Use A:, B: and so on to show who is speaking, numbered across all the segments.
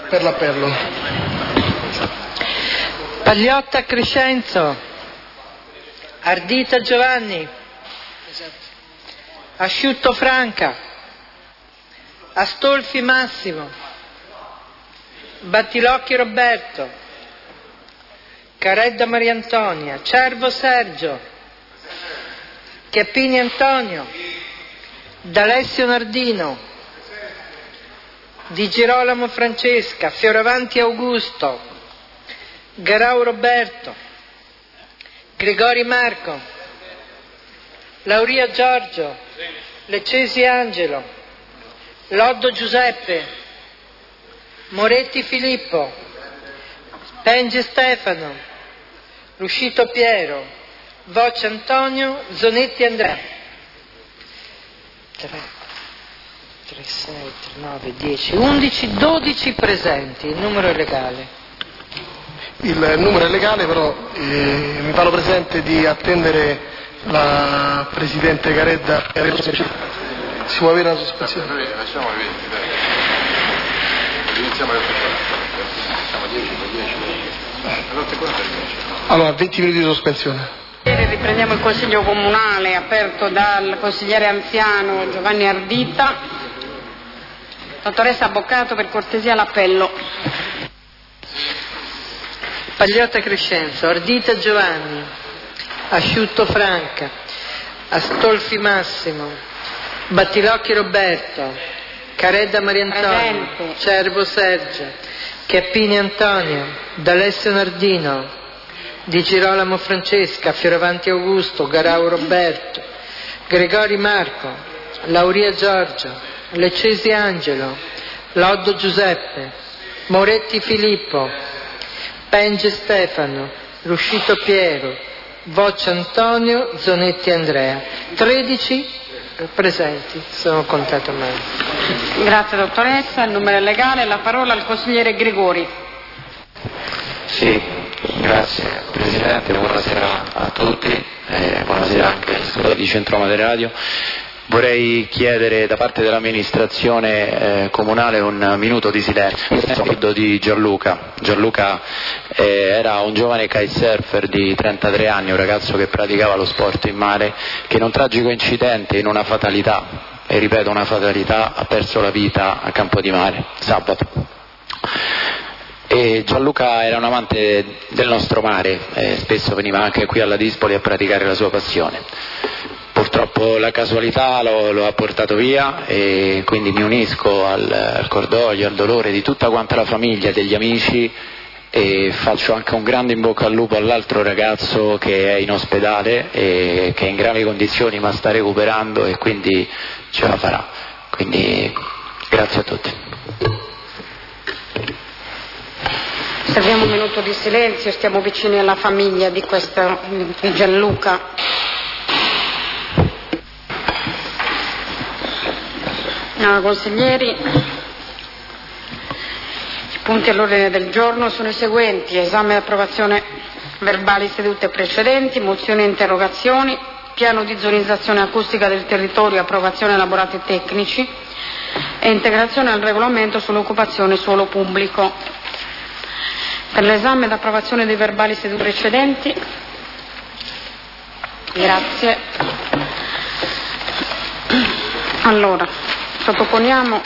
A: per l'appello.
B: Pagliotta Crescenzo. Ardita Giovanni. Asciutto Franca. Astolfi Massimo. Battilocchi Roberto. Caredda Maria Antonia. Cervo Sergio. Chiappini Antonio. D'Alessio Nardino. Di Girolamo Francesca. Fioravanti Augusto. Garau Roberto. Gregori Marco. Lauria Giorgio. Leccesi Angelo. Loddo Giuseppe. Moretti Filippo. Penge Stefano. Ruscito Piero. Voce Antonio. Zonetti Andrea. 3, 6, 9, 10, 11, 12 presenti. Il numero è legale.
A: Il numero è legale, però mi pare presente di attendere la Presidente Caredda. Si può avere una sospensione?
C: Facciamo le 20, dai. Iniziamo alle 8:40. Facciamo 10. Alle 8:40.
A: Allora, 20 minuti di sospensione.
D: Riprendiamo il Consiglio Comunale aperto dal consigliere anziano Giovanni Ardita. Dottoressa Avvocato, per cortesia l'appello.
B: Pagliotta Crescenzo. Ardita Giovanni. Asciutto Franca. Astolfi Massimo. Battilocchi Roberto. Caredda Maria Antonia.
D: Presente.
B: Cervo Sergio. Chiappini Antonio. D'Alessio Nardino. Di Girolamo Francesca. Fioravanti Augusto. Garau Roberto. Gregori Marco. Lauria Giorgio. Leccesi Angelo. Loddo Giuseppe. Moretti Filippo. Penge Stefano. Ruscito Piero. Voce Antonio. Zonetti Andrea. 13 presenti, sono contato male.
D: Grazie dottoressa, il numero è legale, la parola al consigliere Gregori.
E: Sì, grazie Presidente, buonasera a tutti, buonasera anche agli ascoltatori di Centroma delle Radio. Vorrei chiedere da parte dell'amministrazione comunale un minuto di silenzio di Gianluca. Gianluca era un giovane kitesurfer di 33 anni, un ragazzo che praticava lo sport in mare, che in un tragico incidente, in una fatalità, e ripeto una fatalità, ha perso la vita a Campo di Mare, sabato. E Gianluca era un amante del nostro mare, spesso veniva anche qui alla Dispoli a praticare la sua passione. Purtroppo la casualità lo ha portato via e quindi mi unisco al cordoglio, al dolore di tutta quanta la famiglia, degli amici, e faccio anche un grande in bocca al lupo all'altro ragazzo che è in ospedale e che è in gravi condizioni ma sta recuperando e quindi ce la farà. Quindi grazie a tutti.
D: Osserviamo un minuto di silenzio, stiamo vicini alla famiglia di Gianluca. Consiglieri, i punti all'ordine del giorno sono i seguenti: esame e approvazione verbali sedute precedenti, mozioni e interrogazioni, piano di zonizzazione acustica del territorio, approvazione elaborati tecnici e integrazione al regolamento sull'occupazione suolo pubblico. Per l'esame ed approvazione dei verbali sedute precedenti, grazie. Allora, sottoponiamo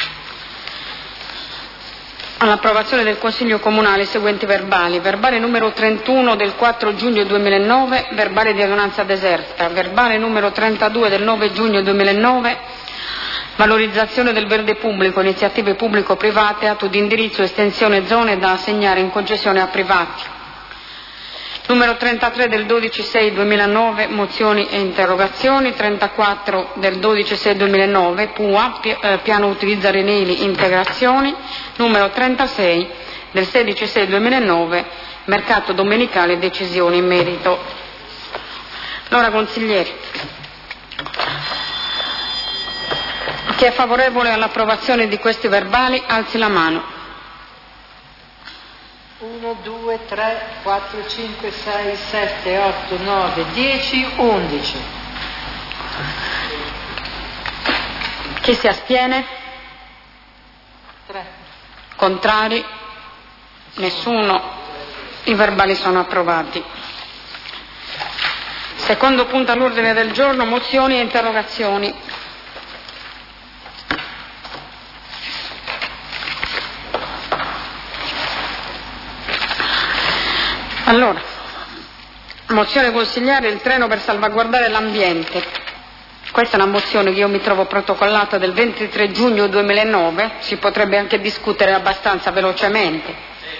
D: all'approvazione del Consiglio Comunale i seguenti verbali: verbale numero 31 del 4 giugno 2009, verbale di adunanza deserta; verbale numero 32 del 9 giugno 2009, valorizzazione del verde pubblico, iniziative pubblico-private, atto di indirizzo, estensione zone da assegnare in concessione a privati; numero 33 del 12/6/2009, mozioni e interrogazioni; 34 del 12/6/2009, PUA, piano utilizza Reneli, integrazioni; numero 36 del 16/6/2009, mercato domenicale, decisioni in merito. Allora, consiglieri, chi è favorevole all'approvazione di questi verbali alzi la mano.
B: 1, 2, 3, 4, 5, 6, 7, 8, 9, 10, 11.
D: Chi si astiene?
B: 3.
D: Contrari? Nessuno. I verbali sono approvati. Secondo punto all'ordine del giorno, mozioni e interrogazioni. Allora, mozione consigliare il treno per salvaguardare l'ambiente. Questa è una mozione che io mi trovo protocollata del 23 giugno 2009, si potrebbe anche discutere abbastanza velocemente.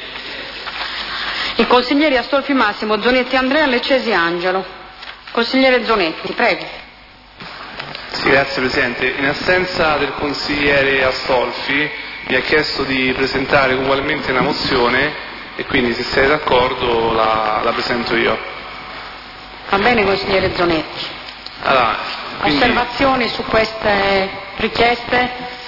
D: I consiglieri Astolfi Massimo, Zonetti Andrea, Leccesi Angelo. Consigliere Zonetti, prego.
F: Sì, grazie Presidente. In assenza del consigliere Astolfi mi ha chiesto di presentare ugualmente una mozione e quindi se siete d'accordo la presento io.
D: Va bene, consigliere Zonetti.
F: Allora,
D: Osservazioni su queste richieste?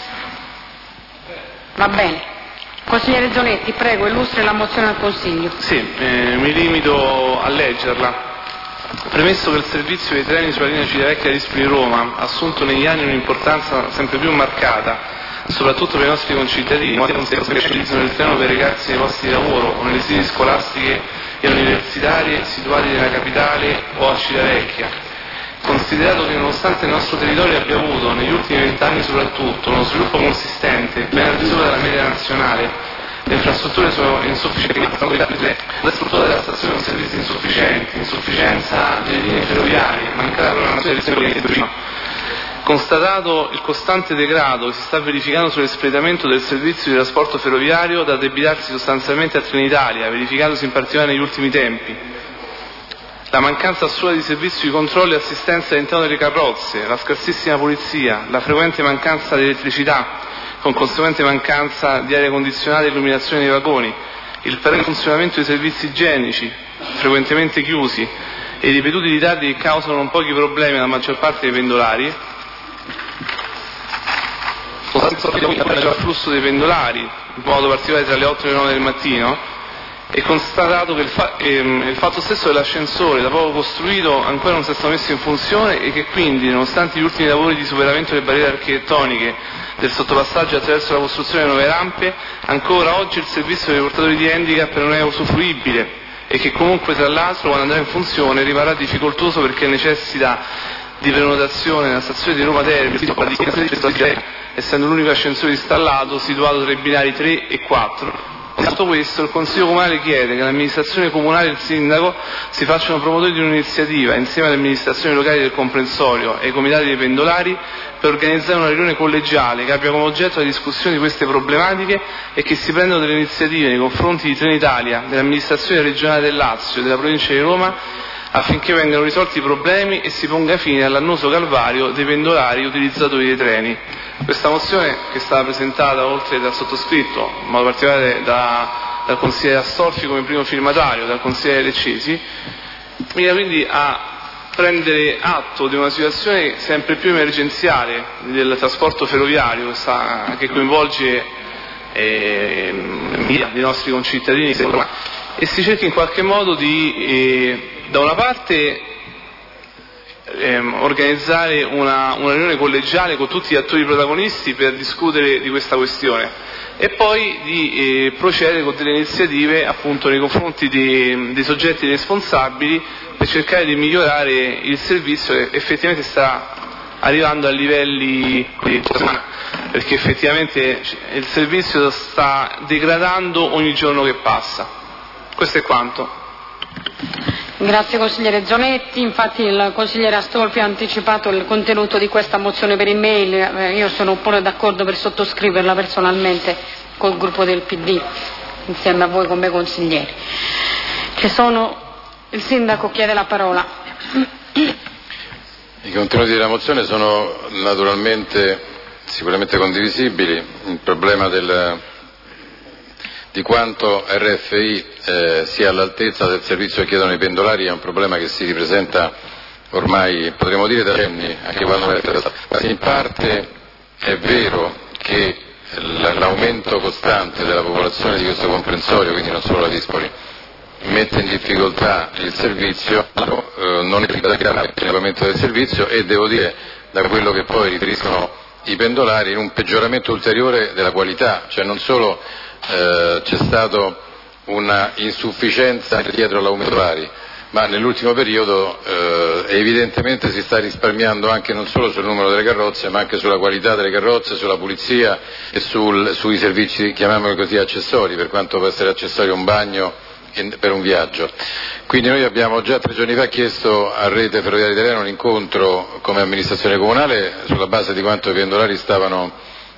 D: Va bene. Consigliere Zonetti, prego, illustri la mozione al Consiglio.
F: Sì, mi limito a leggerla. Premesso che il servizio dei treni sulla linea Civitavecchia Rispoli-Roma ha assunto negli anni un'importanza sempre più marcata, soprattutto per i nostri concittadini, che utilizzano il treno per recarsi nei posti di lavoro o nelle sedi scolastiche e universitarie situati nella capitale o a Civitavecchia. Considerato che nonostante il nostro territorio abbia avuto, negli ultimi 20 anni soprattutto, uno sviluppo consistente, ben al di sopra della media nazionale, le infrastrutture sono insufficienti, la struttura della stazione con servizi insufficienti, insufficienza delle linee ferroviarie, mancata programmazione del servizio. Constatato il costante degrado che si sta verificando sull'espletamento del servizio di trasporto ferroviario da addebitarsi sostanzialmente a Trenitalia, verificatosi in particolare negli ultimi tempi, la mancanza assoluta di servizio di controllo e assistenza all'interno delle carrozze, la scarsissima pulizia, la frequente mancanza di elettricità, con conseguente mancanza di aria condizionata e illuminazione dei vagoni, il perenne funzionamento dei servizi igienici, frequentemente chiusi, e i ripetuti ritardi che causano non pochi problemi alla maggior parte dei pendolari, il flusso dei pendolari, in modo particolare tra le 8 e le 9 del mattino, è constatato che il fatto stesso dell'ascensore da poco costruito ancora non sia stato messo in funzione e che quindi, nonostante gli ultimi lavori di superamento delle barriere architettoniche del sottopassaggio attraverso la costruzione di nuove rampe, ancora oggi il servizio dei portatori di handicap non è usufruibile e che comunque tra l'altro quando andrà in funzione rimarrà difficoltoso perché necessita di prenotazione nella stazione di Roma Termini, essendo l'unico ascensore installato situato tra i binari 3 e 4. Con tutto questo il Consiglio Comunale chiede che l'amministrazione comunale e il sindaco si facciano promotori di un'iniziativa insieme alle amministrazioni locali del comprensorio e ai comitati dei pendolari per organizzare una riunione collegiale che abbia come oggetto la discussione di queste problematiche e che si prendano delle iniziative nei confronti di Trenitalia, dell'amministrazione regionale del Lazio e della provincia di Roma affinché vengano risolti i problemi e si ponga fine all'annoso calvario dei pendolari utilizzatori dei treni. Questa mozione, che è stata presentata oltre dal sottoscritto, in modo particolare dal consigliere Astolfi come primo firmatario, dal consigliere Leccesi, mira quindi a prendere atto di una situazione sempre più emergenziale del trasporto ferroviario che coinvolge i nostri concittadini e si cerca in qualche modo di da una parte organizzare una riunione collegiale con tutti gli attori protagonisti per discutere di questa questione e poi di procedere con delle iniziative appunto nei confronti dei soggetti responsabili per cercare di migliorare il servizio che effettivamente sta arrivando a livelli perché effettivamente il servizio sta degradando ogni giorno che passa. Questo è quanto.
D: Grazie consigliere Zonetti, infatti il consigliere Astolfi ha anticipato il contenuto di questa mozione per email, io sono pure d'accordo per sottoscriverla personalmente col gruppo del PD, insieme a voi come consiglieri. Il sindaco chiede la parola.
G: I contenuti della mozione sono naturalmente sicuramente condivisibili, il problema di quanto RFI sia all'altezza del servizio che chiedono i pendolari è un problema che si ripresenta ormai, potremmo dire, da anni, anche quando in parte è vero che l'aumento costante della popolazione di questo comprensorio, quindi non solo la Rispoli, mette in difficoltà il servizio, non è l'aumento del servizio e devo dire, da quello che poi riferiscono i pendolari, in un peggioramento ulteriore della qualità, cioè non solo c'è stato una insufficienza dietro all'aumento vari, ma nell'ultimo periodo evidentemente si sta risparmiando anche non solo sul numero delle carrozze, ma anche sulla qualità delle carrozze, sulla pulizia e sui servizi, chiamiamoli così, accessori, per quanto può essere accessorio un bagno per un viaggio. Quindi noi abbiamo già 3 giorni fa chiesto a Rete Ferroviaria Italiana un incontro come amministrazione comunale sulla base di quanto i pendolari stavano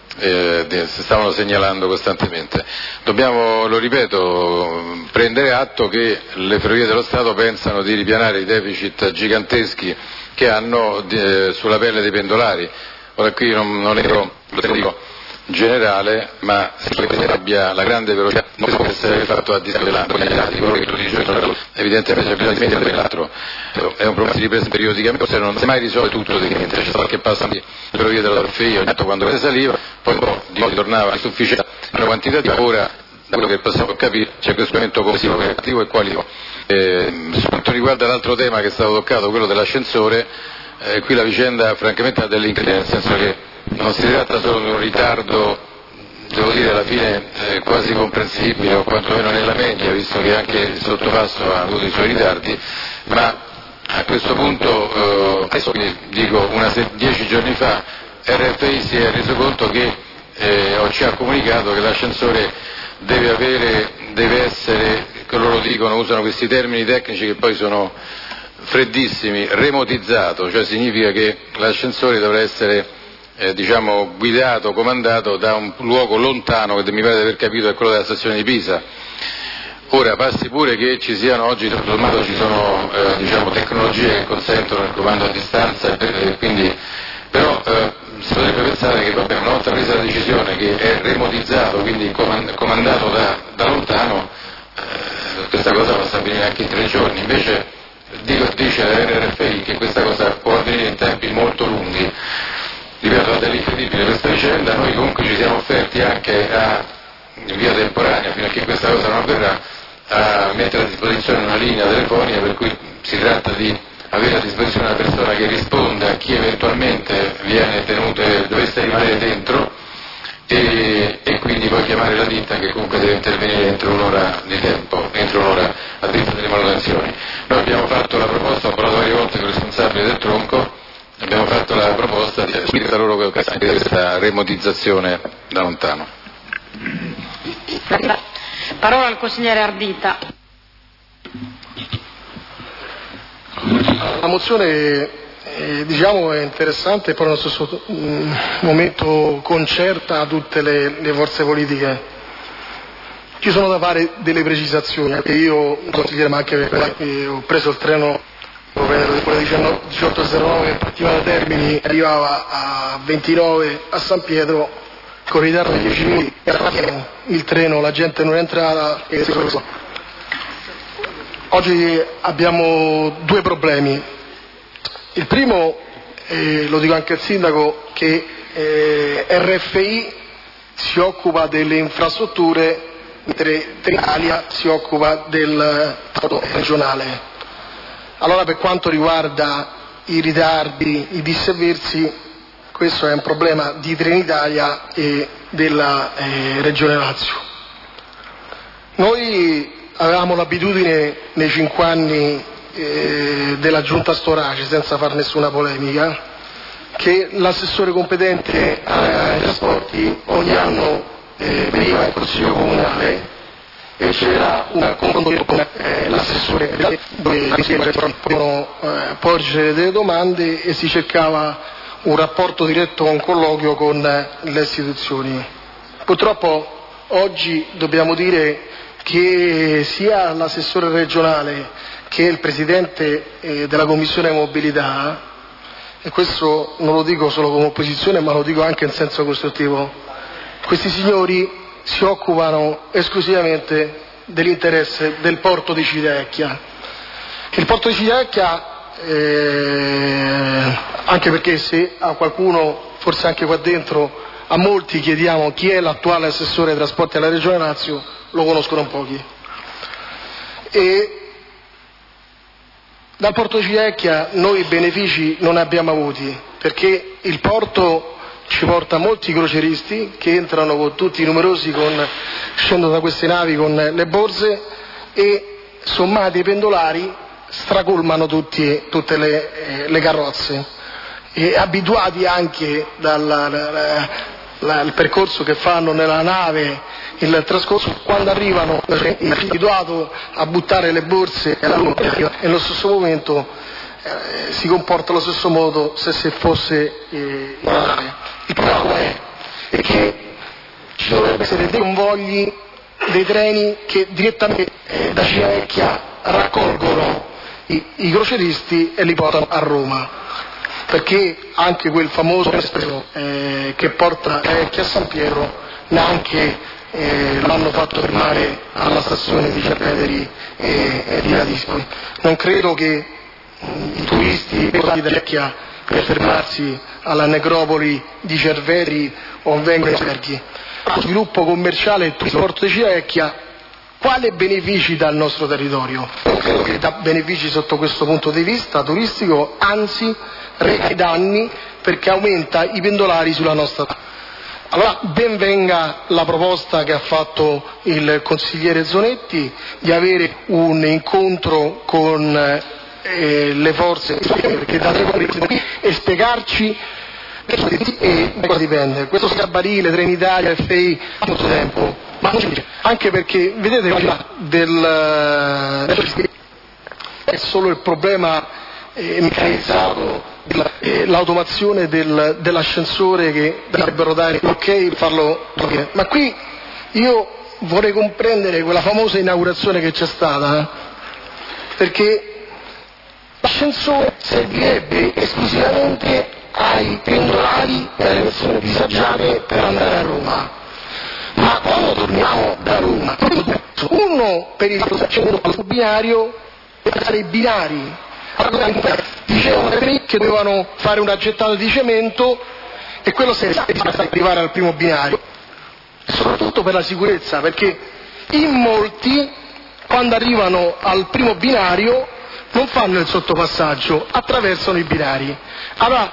G: segnalando costantemente. Dobbiamo, lo ripeto, prendere atto che le ferrovie dello Stato pensano di ripianare i deficit giganteschi che hanno sulla pelle dei pendolari. Ora qui non è lo dico generale, ma se abbia la grande velocità non può essere fatto a discapito quello che tu dici, evidentemente bisogna smettere l'altro, è un problema che si riprende periodicamente, forse non si è mai risolto tutto tecnicamente, c'è qualche passo di ferrovie della Orfei, ogni tanto quando saliva, poi tornava a sufficienza una quantitativa, ora da quello che possiamo capire c'è questo momento complessivo, qualitativo e qualitativo. Su quanto riguarda l'altro tema che è stato toccato, quello dell'ascensore, qui la vicenda francamente ha delle incredibili, nel senso che non si tratta solo di un ritardo, devo dire alla fine quasi comprensibile, o quantomeno nella media, visto che anche il sottopasso ha avuto i suoi ritardi, ma a questo punto, adesso dico 10 giorni fa, RFI si è reso conto che, o ci ha comunicato che l'ascensore deve essere, che loro dicono, usano questi termini tecnici che poi sono freddissimi, remotizzato, cioè significa che l'ascensore dovrà essere guidato, comandato da un luogo lontano, che mi pare di aver capito è quello della stazione di Pisa. Ora passi pure che ci siano oggi, tutto sommato ci sono tecnologie che consentono il comando a distanza, quindi però si potrebbe pensare che una volta presa la decisione che è remotizzato, quindi comandato da lontano, questa cosa possa avvenire anche in 3 giorni, invece dice l'RFI che questa cosa può avvenire in tempi molto lunghi. Ripeto, è dell'incredibile questa vicenda, noi comunque ci siamo offerti anche in via temporanea, fino a che questa cosa non avverrà, a mettere a disposizione una linea telefonica, per cui si tratta di avere a disposizione una persona che risponda a chi eventualmente dovesse rimanere dentro e quindi poi chiamare la ditta che comunque deve intervenire entro un'ora di tempo, entro un'ora a ditta delle manutenzioni. Noi abbiamo fatto la proposta, ho parlato varie volte con il responsabile del tronco, abbiamo fatto la proposta di spiegare loro questa remotizzazione da lontano.
D: Parola al consigliere Ardita.
A: La mozione è interessante e poi nello stesso momento concerta tutte le forze politiche. Ci sono da fare delle precisazioni, io consigliere, ma anche perché ho preso il treno alle 18.09 che partiva da Termini, arrivava a 29 a San Pietro con ritardo di 10 minuti, il treno, la gente non è entrata e oggi abbiamo 2 problemi. Il primo, lo dico anche al sindaco, che RFI si occupa delle infrastrutture mentre Trenitalia si occupa del trasporto regionale. Allora, per quanto riguarda i ritardi, i disservizi, questo è un problema di Trenitalia e della Regione Lazio. Noi avevamo l'abitudine nei 5 anni della giunta Storace, senza far nessuna polemica, che l'assessore competente ai trasporti ogni anno veniva in consiglio comunale e c'era un confronto con l'assessore dove potevano porgere delle domande e si cercava un rapporto diretto, un colloquio con le istituzioni. Purtroppo oggi dobbiamo dire che sia l'assessore regionale che il presidente della Commissione Mobilità, e questo non lo dico solo come opposizione ma lo dico anche in senso costruttivo, questi signori si occupano esclusivamente dell'interesse del porto di Civitavecchia. Il porto di Civitavecchia, anche perché se a qualcuno, forse anche qua dentro, a molti chiediamo chi è l'attuale assessore ai trasporti alla Regione Lazio, lo conoscono pochi. E dal porto di Civitavecchia noi benefici non ne abbiamo avuti, perché il porto ci porta molti crocieristi che entrano con tutti i numerosi, scendono da queste navi con le borse e sommati ai pendolari stracolmano tutte le carrozze, e abituati anche il percorso che fanno nella nave, il trascorso, quando arrivano è abituato a buttare le borse e nello stesso momento si comporta allo stesso modo se fosse in nave. Il problema è che ci dovrebbero essere dei convogli, dei treni che direttamente da Civitavecchia raccolgono i crocieristi e li portano a Roma, perché anche quel famoso espresso che porta a San Piero neanche l'hanno fatto fermare alla stazione di Cerveteri e di Ladispoli. Non credo che i turisti di Vecchia per fermarsi alla necropoli di Cerveteri o vengano alberghi. Lo sviluppo commerciale e il porto di Civitavecchia quale benefici dà al nostro territorio? Non credo che dà benefici sotto questo punto di vista turistico, anzi reca danni perché aumenta i pendolari sulla nostra. Allora ben venga la proposta che ha fatto il consigliere Zonetti di avere un incontro con le forze perché da e spiegarci da cosa dipende. Questo Scabarile, Trenitalia, FI ha molto tempo, ma non ci dice. Anche perché vedete è solo il problema meccanizzato, l'automazione dell'ascensore che dovrebbero dare ok, farlo. Ma qui io vorrei comprendere quella famosa inaugurazione che c'è stata, perché l'ascensore servirebbe esclusivamente ai pendolari e alle persone disagiate per andare a Roma. Ma quando torniamo da Roma, uno per il binario e per i binari. Dicevano che dovevano fare una gettata di cemento e quello serve per arrivare al primo binario, e soprattutto per la sicurezza, perché in molti quando arrivano al primo binario non fanno il sottopassaggio, attraversano i binari. Allora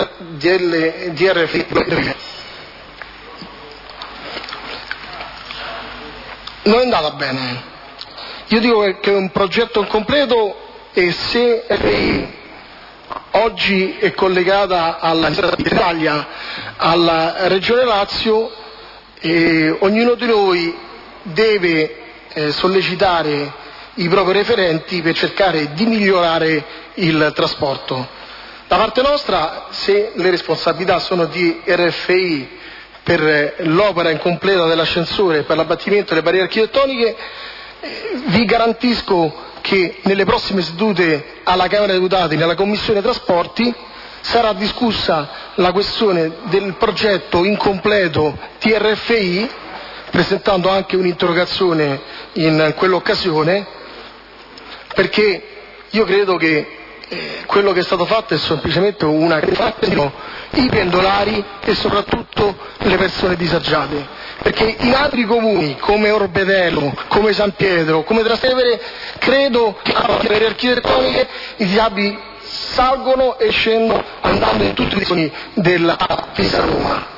A: non è andata bene. Io dico che è un progetto incompleto, e se FI oggi è collegata alla Italia, alla Regione Lazio, ognuno di noi deve sollecitare i propri referenti per cercare di migliorare il trasporto. Da parte nostra, se le responsabilità sono di RFI per l'opera incompleta dell'ascensore e per l'abbattimento delle barriere architettoniche, vi garantisco che nelle prossime sedute alla Camera dei Deputati, nella Commissione Trasporti, sarà discussa la questione del progetto incompleto TRFI, presentando anche un'interrogazione in quell'occasione, perché io credo che quello che è stato fatto è semplicemente una i pendolari e soprattutto le persone disagiate, perché in altri comuni come Orbetello, come San Pietro, come Trastevere, credo che le architettoniche i disabili salgono e scendono andando in tutti i direzioni della Pisa Roma.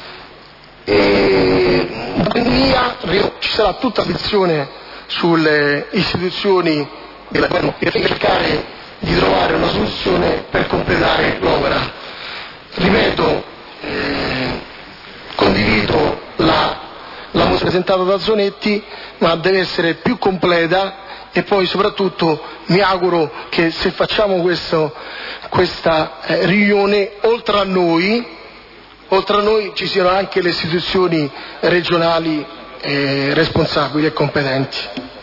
A: Ci sarà tutta l'attenzione sulle istituzioni della governo per cercare di trovare una soluzione per completare l'opera. Ripeto, condivido la mozione presentata da Zonetti, ma deve essere più completa, e poi soprattutto mi auguro che se facciamo questa riunione, oltre a noi ci siano anche le istituzioni regionali responsabili e competenti.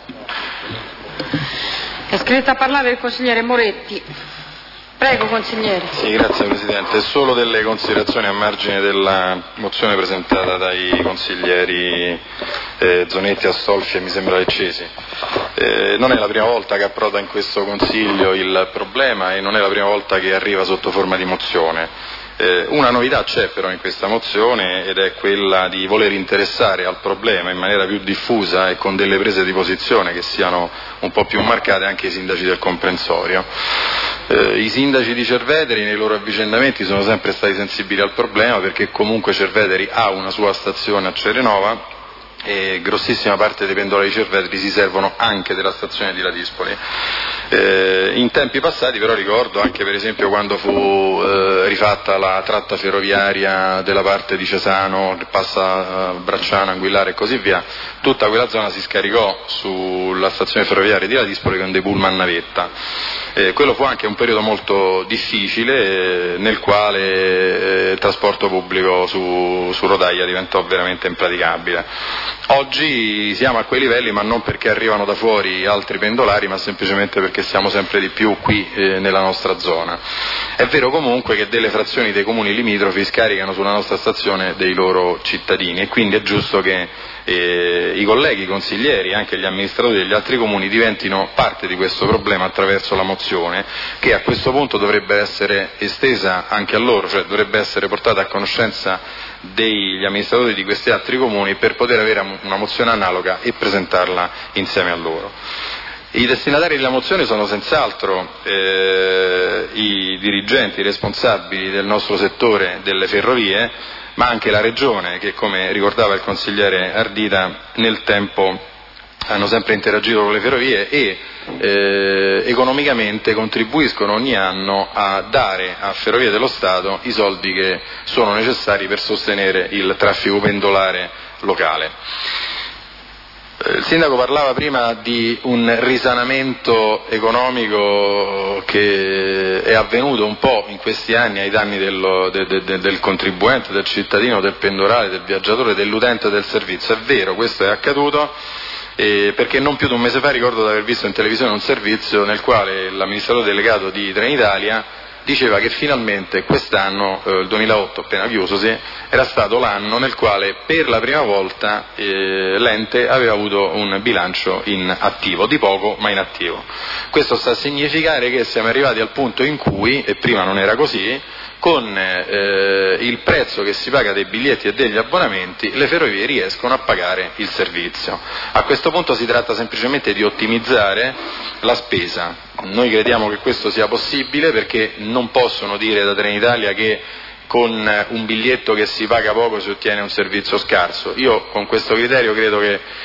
D: È iscritto a parlare il consigliere Moretti. Prego, consigliere.
G: Sì, grazie Presidente. Solo delle considerazioni a margine della mozione presentata dai consiglieri Zonetti, Astolfi e mi sembra Leccesi. Non è la prima volta che approda in questo Consiglio il problema e non è la prima volta che arriva sotto forma di mozione. Una novità c'è però in questa mozione ed è quella di voler interessare al problema in maniera più diffusa e con delle prese di posizione che siano un po' più marcate anche i sindaci del comprensorio. I sindaci di Cerveteri nei loro avvicendamenti sono sempre stati sensibili al problema perché comunque Cerveteri ha una sua stazione a Cerenova e grossissima parte dei pendolari di Cerveteri si servono anche della stazione di Ladispoli. In tempi passati però ricordo anche per esempio quando fu rifatta la tratta ferroviaria della parte di Cesano che passa Bracciano, Anguillare e così via, tutta quella zona si scaricò sulla stazione ferroviaria di Ladispoli con dei pullman navetta. Quello fu anche un periodo molto difficile nel quale il trasporto pubblico su rotaia diventò veramente impraticabile. Oggi siamo a quei livelli, ma non perché arrivano da fuori altri pendolari, ma semplicemente perché siamo sempre di più qui nella nostra zona. È vero comunque che delle frazioni dei comuni limitrofi scaricano sulla nostra stazione dei loro cittadini e quindi è giusto che i colleghi consiglieri e anche gli amministratori degli altri comuni diventino parte di questo problema attraverso la mozione, che a questo punto dovrebbe essere estesa anche a loro, cioè dovrebbe essere portata a conoscenza degli amministratori di questi altri comuni per poter avere una mozione analoga e presentarla insieme a loro. I destinatari della mozione sono senz'altro i dirigenti, i responsabili del nostro settore delle ferrovie, ma anche la Regione che, come ricordava il consigliere Ardita, nel tempo hanno sempre interagito con le ferrovie e economicamente contribuiscono ogni anno a dare a Ferrovie dello Stato i soldi che sono necessari per sostenere il traffico pendolare locale. Il sindaco parlava prima di un risanamento economico che è avvenuto un po' in questi anni ai danni del contribuente, del cittadino, del pendolare, del viaggiatore, dell'utente del servizio. È vero, questo è accaduto perché non più di un mese fa ricordo di aver visto in televisione un servizio nel quale l'amministratore delegato di Trenitalia diceva che finalmente quest'anno, il 2008 appena chiusosi, era stato l'anno nel quale per la prima volta l'ente aveva avuto un bilancio in attivo, di poco ma in attivo. Questo sta a significare che siamo arrivati al punto in cui, e prima non era così, con il prezzo che si paga dei biglietti e degli abbonamenti le ferrovie riescono a pagare il servizio. A questo punto si tratta semplicemente di ottimizzare la spesa. Noi crediamo che questo sia possibile perché non possono dire da Trenitalia che con un biglietto che si paga poco si ottiene un servizio scarso. Io con questo criterio credo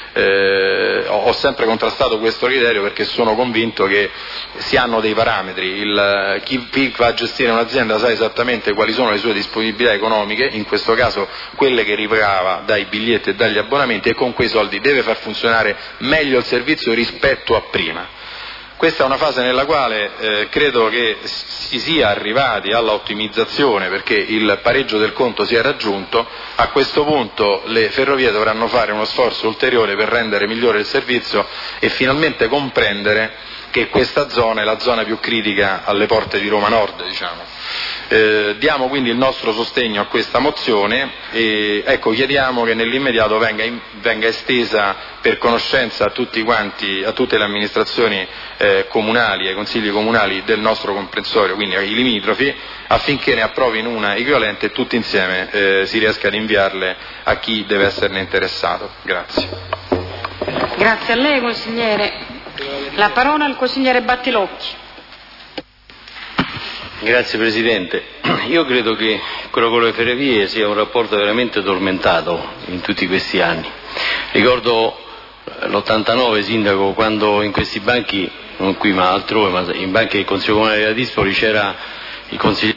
G: che ho sempre contrastato questo criterio perché sono convinto che si hanno dei parametri. Chi va a gestire un'azienda sa esattamente quali sono le sue disponibilità economiche, in questo caso quelle che ricava dai biglietti e dagli abbonamenti, e con quei soldi deve far funzionare meglio il servizio rispetto a prima. Questa è una fase nella quale credo che si sia arrivati alla ottimizzazione perché il pareggio del conto si è raggiunto. A questo punto le ferrovie dovranno fare uno sforzo ulteriore per rendere migliore il servizio e finalmente comprendere che questa zona è la zona più critica alle porte di Roma Nord, diciamo. Diamo quindi il nostro sostegno a questa mozione e chiediamo che nell'immediato venga estesa per conoscenza a tutti quanti, a tutte le amministrazioni comunali, ai consigli comunali del nostro comprensorio, quindi ai limitrofi, affinché ne approvino una equivalente e tutti insieme si riesca ad inviarle a chi deve esserne interessato. Grazie.
D: Grazie a lei consigliere. La parola al consigliere Battilocchi.
H: Grazie Presidente. Io credo che quello con le ferrovie sia un rapporto veramente tormentato in tutti questi anni. Ricordo l'89 sindaco, quando in questi banchi, non qui ma altrove, ma in banchi del Consiglio Comunale di Ladispoli c'era il consigliere